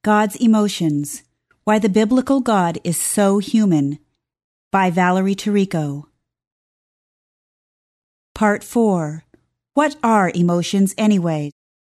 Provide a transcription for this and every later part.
God's Emotions, Why the Biblical God is So Human, by Valerie Tirico. Part 4. What are emotions anyway?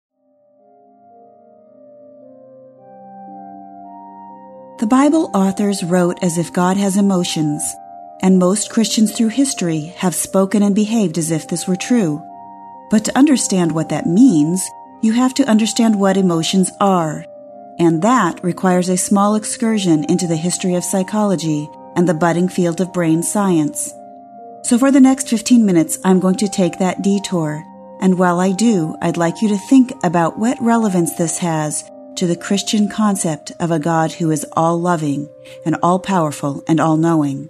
The Bible authors wrote as if God has emotions, and most Christians through history have spoken and behaved as if this were true. But to understand what that means, you have to understand what emotions are. And that requires a small excursion into the history of psychology and the budding field of brain science. So for the next 15 minutes, I'm going to take that detour. And while I do, I'd like you to think about what relevance this has to the Christian concept of a God who is all-loving and all-powerful and all-knowing.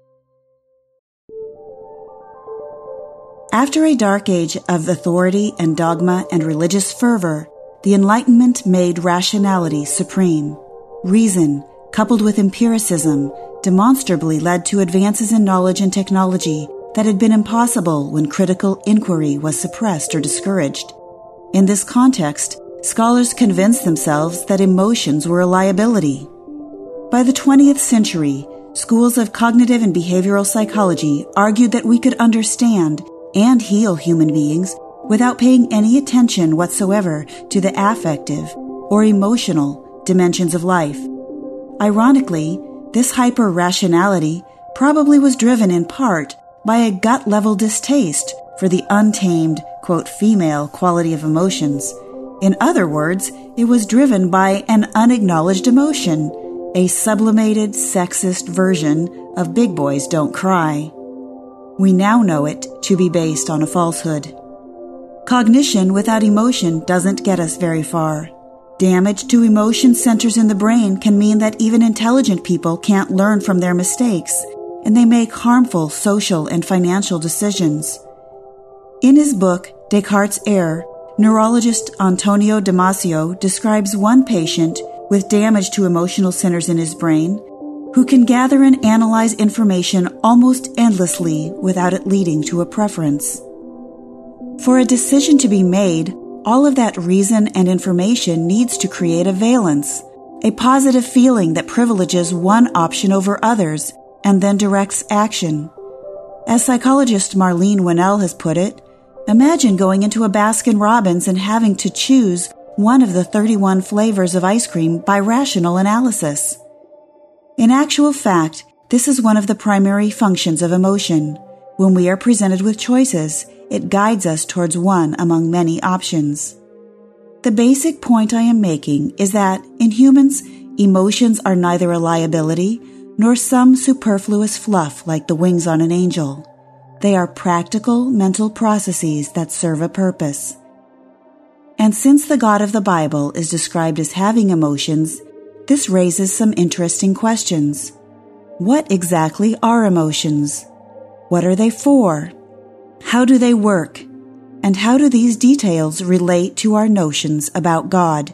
After a dark age of authority and dogma and religious fervor, the Enlightenment made rationality supreme. Reason, coupled with empiricism, demonstrably led to advances in knowledge and technology that had been impossible when critical inquiry was suppressed or discouraged. In this context, scholars convinced themselves that emotions were a liability. By the 20th century, schools of cognitive and behavioral psychology argued that we could understand and heal human beings without paying any attention whatsoever to the affective or emotional dimensions of life. Ironically, this hyper-rationality probably was driven in part by a gut-level distaste for the untamed, quote, female quality of emotions. In other words, it was driven by an unacknowledged emotion, a sublimated, sexist version of Big Boys Don't Cry. We now know it to be based on a falsehood. Cognition without emotion doesn't get us very far. Damage to emotion centers in the brain can mean that even intelligent people can't learn from their mistakes, and they make harmful social and financial decisions. In his book, Descartes' Error, neurologist Antonio Damasio describes one patient with damage to emotional centers in his brain who can gather and analyze information almost endlessly without it leading to a preference. For a decision to be made, all of that reason and information needs to create a valence, a positive feeling that privileges one option over others and then directs action. As psychologist Marlene Winell has put it, imagine going into a Baskin-Robbins and having to choose one of the 31 flavors of ice cream by rational analysis. In actual fact, this is one of the primary functions of emotion. When we are presented with choices, it guides us towards one among many options. The basic point I am making is that, in humans, emotions are neither a liability nor some superfluous fluff like the wings on an angel. They are practical mental processes that serve a purpose. And since the God of the Bible is described as having emotions, this raises some interesting questions. What exactly are emotions? What are they for? How do they work? And how do these details relate to our notions about God?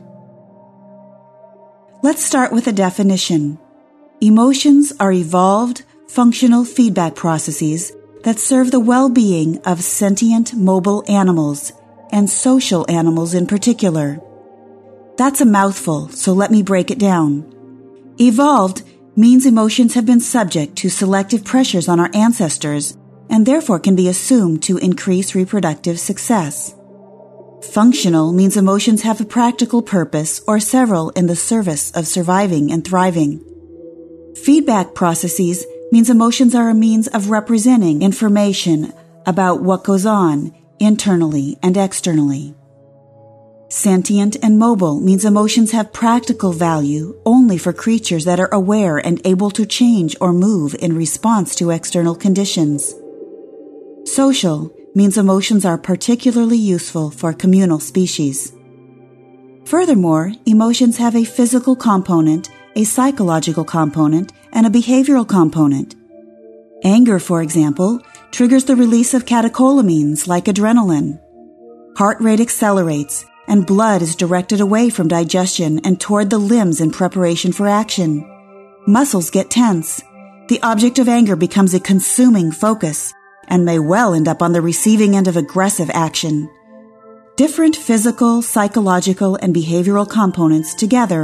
Let's start with a definition. Emotions are evolved, functional feedback processes that serve the well-being of sentient mobile animals, and social animals in particular. That's a mouthful, so let me break it down. Evolved means emotions have been subject to selective pressures on our ancestors and therefore can be assumed to increase reproductive success. Functional means emotions have a practical purpose or several in the service of surviving and thriving. Feedback processes means emotions are a means of representing information about what goes on internally and externally. Sentient and mobile means emotions have practical value only for creatures that are aware and able to change or move in response to external conditions. Social means emotions are particularly useful for communal species. Furthermore, emotions have a physical component, a psychological component, and a behavioral component. Anger, for example, triggers the release of catecholamines like adrenaline. Heart rate accelerates, and blood is directed away from digestion and toward the limbs in preparation for action. Muscles get tense. The object of anger becomes a consuming focus and may well end up on the receiving end of aggressive action. Different physical, psychological, and behavioral components together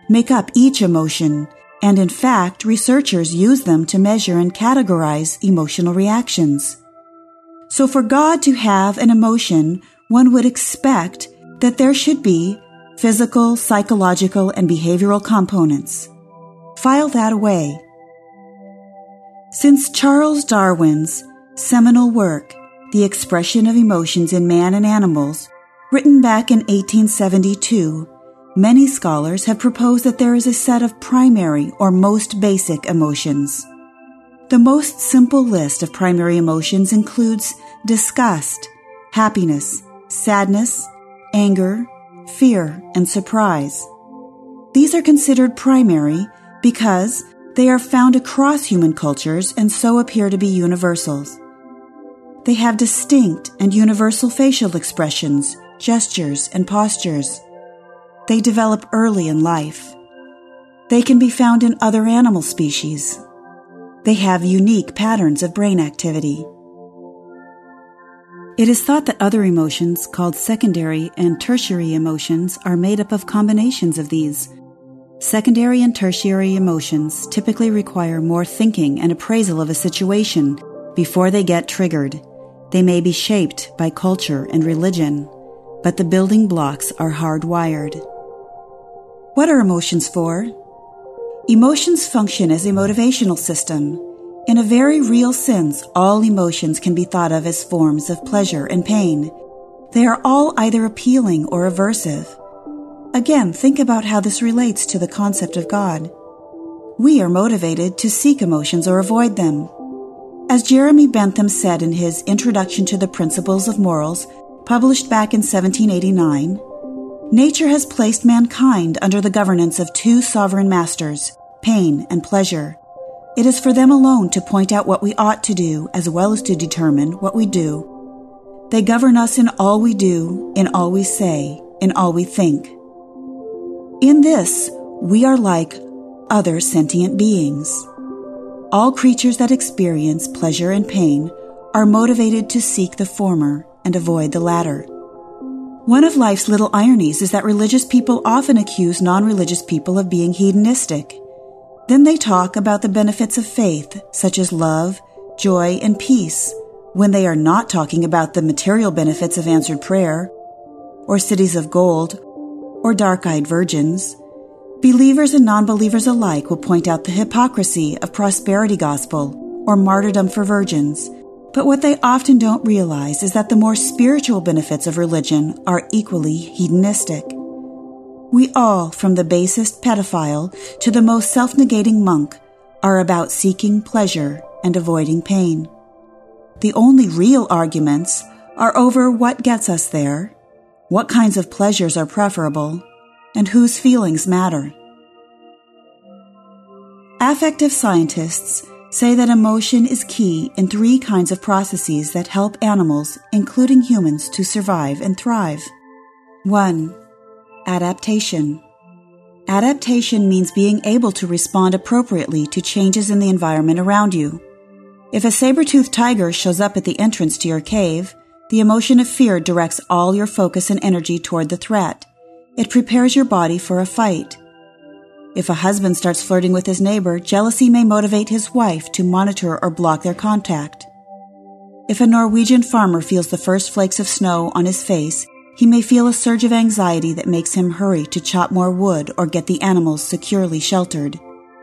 make up each emotion, and in fact, researchers use them to measure and categorize emotional reactions. So for God to have an emotion, one would expect that there should be physical, psychological, and behavioral components. File that away. Since Charles Darwin's seminal work, The Expression of Emotions in Man and Animals, written back in 1872, many scholars have proposed that there is a set of primary or most basic emotions. The most simple list of primary emotions includes disgust, happiness, sadness, anger, fear, and surprise. These are considered primary because they are found across human cultures and so appear to be universals. They have distinct and universal facial expressions, gestures, and postures. They develop early in life. They can be found in other animal species. They have unique patterns of brain activity. It is thought that other emotions, called secondary and tertiary emotions, are made up of combinations of these. Secondary and tertiary emotions typically require more thinking and appraisal of a situation before they get triggered. They may be shaped by culture and religion, but the building blocks are hardwired. What are emotions for? Emotions function as a motivational system. In a very real sense, all emotions can be thought of as forms of pleasure and pain. They are all either appealing or aversive. Again, think about how this relates to the concept of God. We are motivated to seek emotions or avoid them. As Jeremy Bentham said in his Introduction to the Principles of Morals, published back in 1789, nature has placed mankind under the governance of two sovereign masters, pain and pleasure. It is for them alone to point out what we ought to do as well as to determine what we do. They govern us in all we do, in all we say, in all we think. In this, we are like other sentient beings. All creatures that experience pleasure and pain are motivated to seek the former and avoid the latter. One of life's little ironies is that religious people often accuse non-religious people of being hedonistic. Then they talk about the benefits of faith, such as love, joy, and peace, when they are not talking about the material benefits of answered prayer, or cities of gold, or dark-eyed virgins. Believers and non-believers alike will point out the hypocrisy of prosperity gospel or martyrdom for virgins, but what they often don't realize is that the more spiritual benefits of religion are equally hedonistic. We all, from the basest pedophile to the most self-negating monk, are about seeking pleasure and avoiding pain. The only real arguments are over what gets us there, what kinds of pleasures are preferable, and whose feelings matter. Affective scientists say that emotion is key in three kinds of processes that help animals, including humans, to survive and thrive. 1. Adaptation. Adaptation means being able to respond appropriately to changes in the environment around you. If a saber-toothed tiger shows up at the entrance to your cave, the emotion of fear directs all your focus and energy toward the threat. It prepares your body for a fight. If a husband starts flirting with his neighbor, jealousy may motivate his wife to monitor or block their contact. If a Norwegian farmer feels the first flakes of snow on his face, he may feel a surge of anxiety that makes him hurry to chop more wood or get the animals securely sheltered.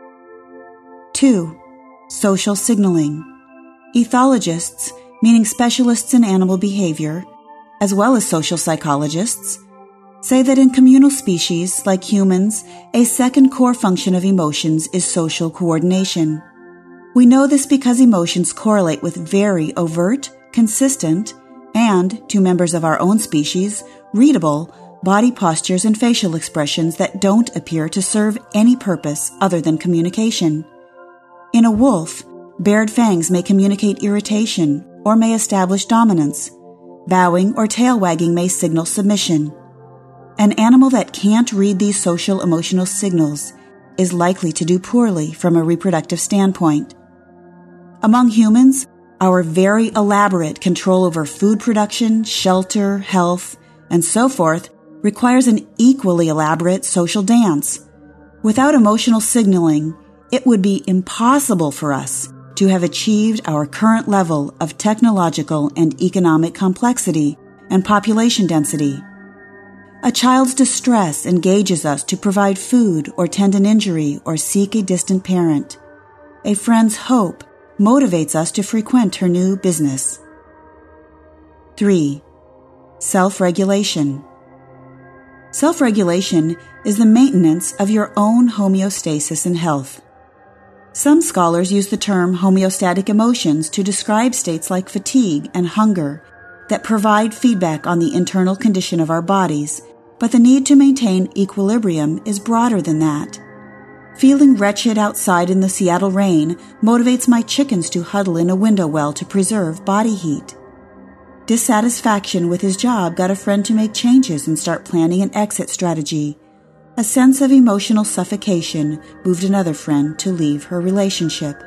2. Social signaling. Ethologists, meaning specialists in animal behavior, as well as social psychologists, say that in communal species, like humans, a second core function of emotions is social coordination. We know this because emotions correlate with very overt, consistent, and, to members of our own species, readable body postures and facial expressions that don't appear to serve any purpose other than communication. In a wolf, bared fangs may communicate irritation or may establish dominance. Bowing or tail wagging may signal submission. An animal that can't read these social emotional signals is likely to do poorly from a reproductive standpoint. Among humans, our very elaborate control over food production, shelter, health, and so forth requires an equally elaborate social dance. Without emotional signaling, it would be impossible for us to have achieved our current level of technological and economic complexity and population density. A child's distress engages us to provide food or tend an injury or seek a distant parent. A friend's hope motivates us to frequent her new business. 3. Self-regulation. Self-regulation is the maintenance of your own homeostasis and health. Some scholars use the term homeostatic emotions to describe states like fatigue and hunger that provide feedback on the internal condition of our bodies, but the need to maintain equilibrium is broader than that. Feeling wretched outside in the Seattle rain motivates my chickens to huddle in a window well to preserve body heat. Dissatisfaction with his job got a friend to make changes and start planning an exit strategy. A sense of emotional suffocation moved another friend to leave her relationship.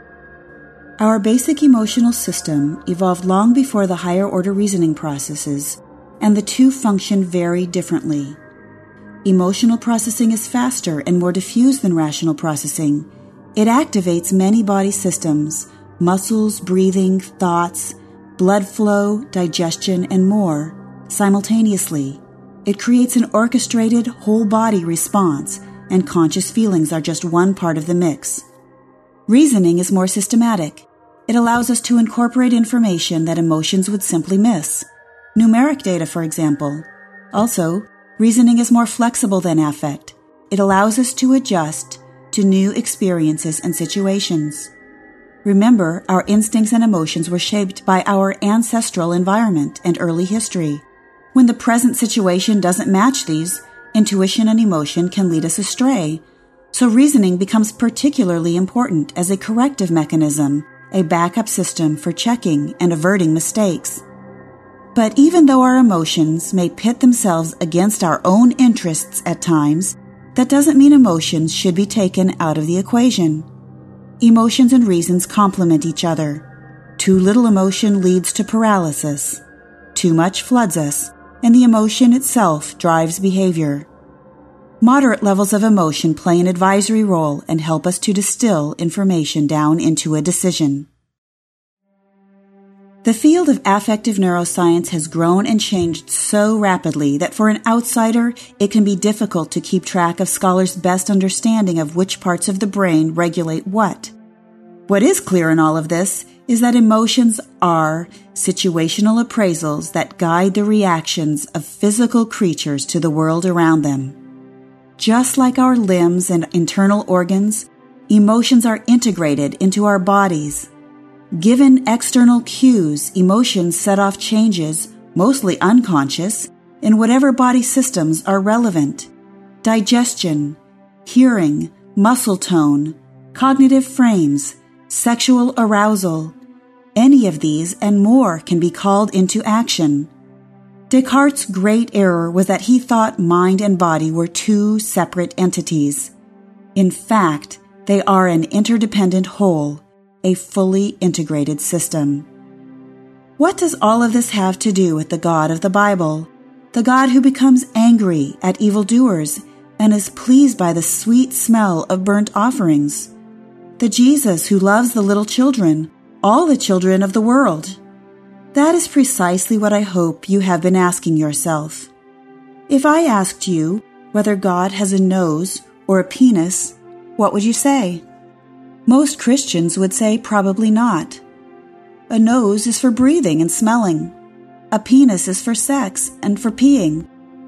Our basic emotional system evolved long before the higher-order reasoning processes, and the two function very differently. Emotional processing is faster and more diffuse than rational processing. It activates many body systems, muscles, breathing, thoughts, blood flow, digestion, and more, simultaneously. It creates an orchestrated, whole-body response, and conscious feelings are just one part of the mix. Reasoning is more systematic. It allows us to incorporate information that emotions would simply miss. Numeric data, for example. Also, reasoning is more flexible than affect. It allows us to adjust to new experiences and situations. Remember, our instincts and emotions were shaped by our ancestral environment and early history. When the present situation doesn't match these, intuition and emotion can lead us astray. So reasoning becomes particularly important as a corrective mechanism, a backup system for checking and averting mistakes. But even though our emotions may pit themselves against our own interests at times, that doesn't mean emotions should be taken out of the equation. Emotions and reasons complement each other. Too little emotion leads to paralysis. Too much floods us, and the emotion itself drives behavior. Moderate levels of emotion play an advisory role and help us to distill information down into a decision. The field of affective neuroscience has grown and changed so rapidly that for an outsider, it can be difficult to keep track of scholars' best understanding of which parts of the brain regulate what. What is clear in all of this is that emotions are situational appraisals that guide the reactions of physical creatures to the world around them. Just like our limbs and internal organs, emotions are integrated into our bodies. Given external cues, emotions set off changes, mostly unconscious, in whatever body systems are relevant. Digestion, hearing, muscle tone, cognitive frames, sexual arousal. Any of these and more can be called into action. Descartes' great error was that he thought mind and body were two separate entities. In fact, they are an interdependent whole, a fully integrated system. What does all of this have to do with the God of the Bible? The God who becomes angry at evildoers and is pleased by the sweet smell of burnt offerings. The Jesus who loves the little children, all the children of the world. That is precisely what I hope you have been asking yourself. If I asked you whether God has a nose or a penis, what would you say? Most Christians would say probably not. A nose is for breathing and smelling. A penis is for sex and for peeing.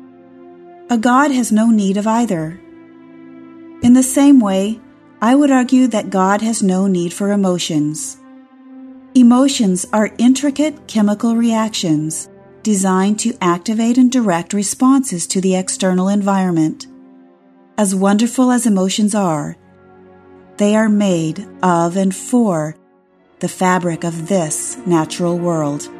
A God has no need of either. In the same way, I would argue that God has no need for emotions. Emotions are intricate chemical reactions designed to activate and direct responses to the external environment. As wonderful as emotions are, they are made of and for the fabric of this natural world.